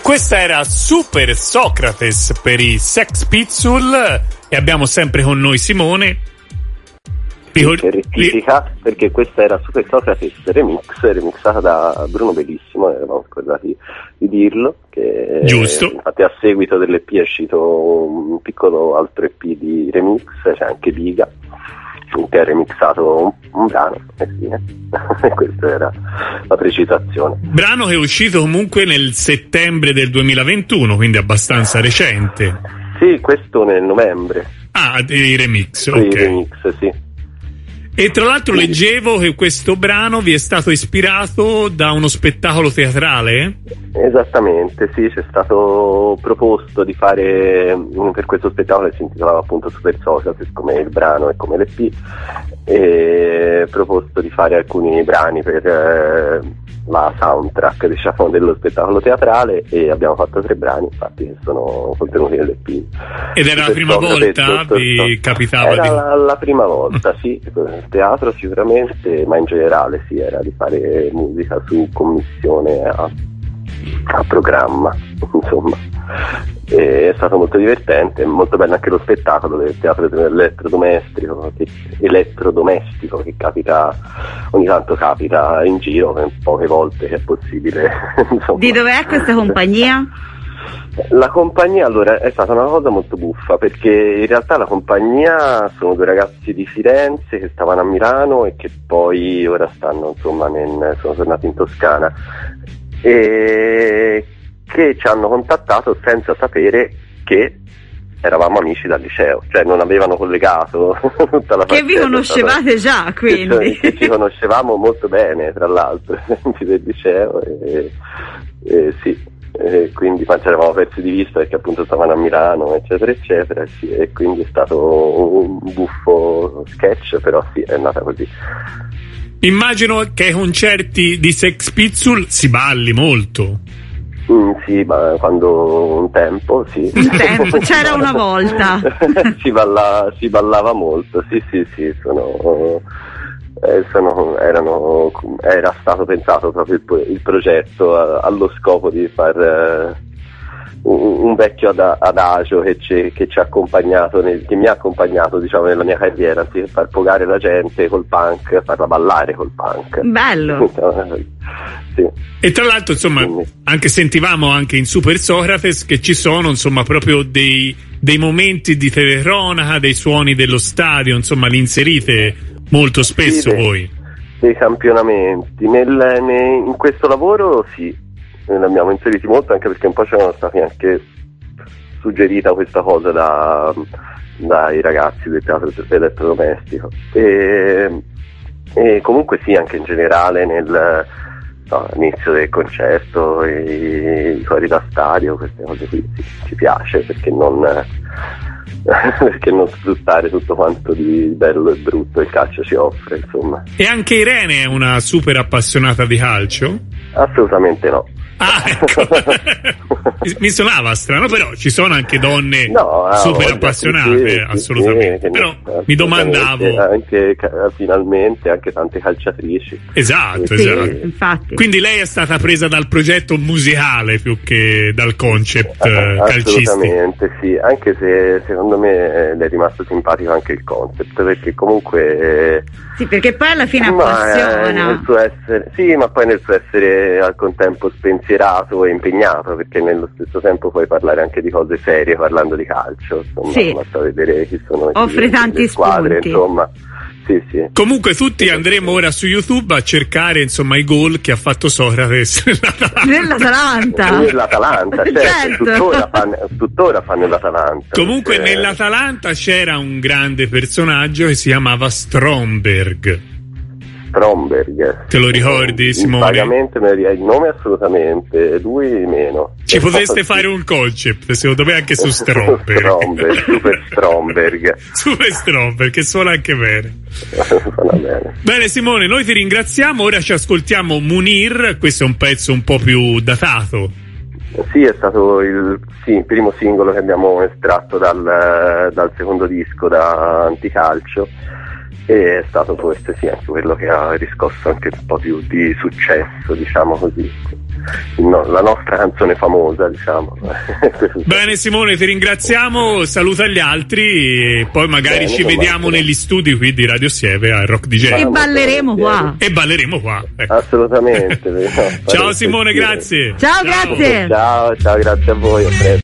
Questa era Super Socrates per i Sex Pistols e abbiamo sempre con noi Simone. Che rettifica, perché questa era Super Socrates remixata da Bruno Bellissimo, eravamo scordati di dirlo, che giusto. Infatti a seguito dell'EP è uscito un piccolo altro EP di remix, c'è anche Biga che ha remixato un brano e questa era la precisazione. Brano che è uscito comunque nel settembre del 2021, quindi abbastanza recente. Sì, questo nel novembre. Ah, i remix, sì, ok. I remix, sì. E tra l'altro leggevo che questo brano vi è stato ispirato da uno spettacolo teatrale? Esattamente, sì, ci è stato proposto di fare per questo spettacolo che si intitolava appunto Super Socrates, come il brano e come l'EP, e proposto di fare alcuni brani per la soundtrack, diciamo, dello spettacolo teatrale, e abbiamo fatto 3 brani, infatti, che sono contenuti nell'EP. Ed era la prima volta vi capitava? Era la prima volta, sì, il teatro sicuramente, ma in generale sì, era di fare musica su commissione a programma, insomma. E è stato molto divertente, molto bello anche lo spettacolo del teatro elettrodomestico che ogni tanto capita in giro, poche volte che è possibile. Insomma. Di dov'è questa compagnia? La compagnia, allora, è stata una cosa molto buffa, perché in realtà la compagnia sono 2 ragazzi di Firenze che stavano a Milano e che poi ora stanno, insomma, sono tornati in Toscana, e che ci hanno contattato senza sapere che eravamo amici dal liceo, cioè non avevano collegato tutta la che vi conoscevate già, quindi che ci conoscevamo molto bene, tra l'altro, del liceo, e sì. Quindi ci eravamo persi di vista perché appunto stavano a Milano, eccetera eccetera, sì, e quindi è stato un buffo sketch, però sì, è andata così. Immagino che ai concerti di Sex Pistols si balli molto. Sì, ma quando un tempo, sì. C'era una volta. si ballava molto, sì, era stato pensato proprio il progetto allo scopo di far un vecchio adagio che ci ha accompagnato, che mi ha accompagnato, diciamo, nella mia carriera, sì, far pogare la gente col punk, farla ballare col punk. Bello. Sì. E tra l'altro, insomma, anche sentivamo anche in Super Socrates che ci sono, insomma, proprio dei momenti di telecronaca, dei suoni dello stadio, insomma, li inserite molto spesso, sì, voi. Dei campionamenti. In questo lavoro sì, ne abbiamo inseriti molto, anche perché un po' ci erano stati anche suggerita questa cosa dai ragazzi del teatro elettrodomestico, e comunque sì, anche in generale all'inizio del concerto, i cori da stadio, queste cose qui ci piace, perché non sfruttare tutto quanto di bello e brutto il calcio ci offre, insomma. E anche Irene è una super appassionata di calcio? Assolutamente no. Ah, ecco. Mi suonava strano, però ci sono anche donne super appassionate, sì, assolutamente. Sì, però mi domandavo anche finalmente anche tante calciatrici. Esatto, sì, esatto. Infatti. Quindi lei è stata presa dal progetto musicale più che dal concept calcistico. Assolutamente sì, anche se secondo me le è rimasto simpatico anche il concept, perché comunque sì, perché poi alla fine appassiona. Nel suo essere, sì, ma poi nel suo essere al contempo spensierato e impegnato, perché nello stesso tempo puoi parlare anche di cose serie parlando di calcio, insomma, sì. Basta vedere chi sono offre tanti squadre, spunti. Insomma. Sì, sì. Comunque tutti andremo ora su YouTube a cercare, insomma, i gol che ha fatto Socrates nell'Atalanta. Nell'Atalanta, certo. Tuttora fa nell'Atalanta. Comunque nell'Atalanta c'era un grande personaggio che si chiamava Stromberg. Te lo ricordi, Simone? Vagamente il nome assolutamente, lui meno. Ci potreste fare un concept, secondo me, anche su Stromberg. Super Stromberg. Super Stromberg, che suona anche bene. Suona bene. Bene Simone, noi ti ringraziamo, ora ci ascoltiamo Munir, questo è un pezzo un po' più datato. Sì, è stato il primo singolo che abbiamo estratto dal secondo disco, da Anticalcio. e è stato forse sì anche quello che ha riscosso anche un po' più di successo, diciamo così. No, la nostra canzone famosa, diciamo. Bene Simone, ti ringraziamo, saluta gli altri e poi magari ci vediamo negli studi qui di Radio Sieve al Rock DJ. E balleremo qua. Ecco. Assolutamente. Ciao Simone, grazie. Ciao, grazie. Ciao, grazie a voi. A presto.